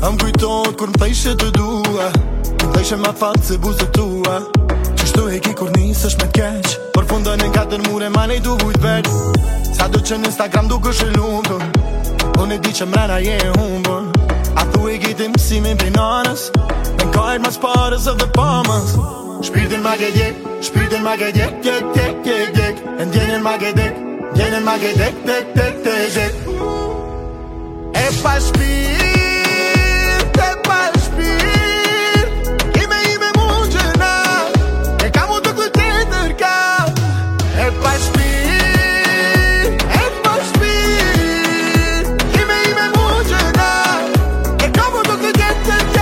Am kujton kur m'thejshe të dua, m'thejshe ma fatë se buzët tua. Qështu e ki kur nisësh me t'keq, për fundën e 4 mure ma nej du vujt vet. Sa do që në Instagram du kësh e lumtur, unë e di që mrena je e humbur. A thu e gitim si me binanës, me kajt mas parës of the palmës. Shpirtin ma ke djek, shpirtin ma ke djek, djek, djek, djek, djek. E ndjenjen ma ke dek, ndjenjen ma ke dek, dek, dek, dek, dek. E pa shpirt, e pa shpirt, ime mungjena, e kam u të këtë tërka. E pa shpirt, ime mungjena, e kam u të këtë tërka.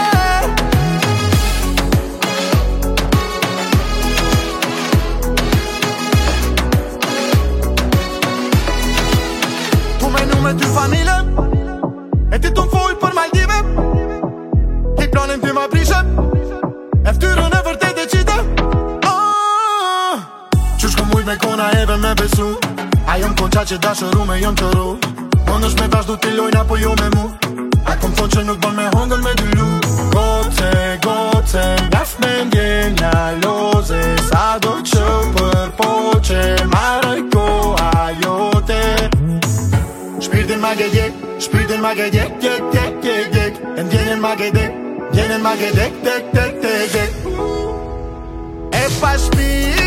Tu menu me ty familje, e ti t'un full për Maldive. Ti planin ti ma prishe, e ftyrën e vërtet e qite. Qysh ku mujt me kona eve me besu, a jom konqa që dashëru me jom të ru. Unë është me vazhdu t'i lojna po jo me mu, a kom thonë që nuk bon me hongën me dy lu. Goce, goce, ngaf me ndjenja loze, sa do që për poqe, maraj ko ajote. Shpirtin ma ke djek, shpirtin ma ke djek, djek, djek, djek, djek. E ndjenjen ma ke dek, ndjenjen ma ke dek, dek, dek, dek, dek. E pa shpirt,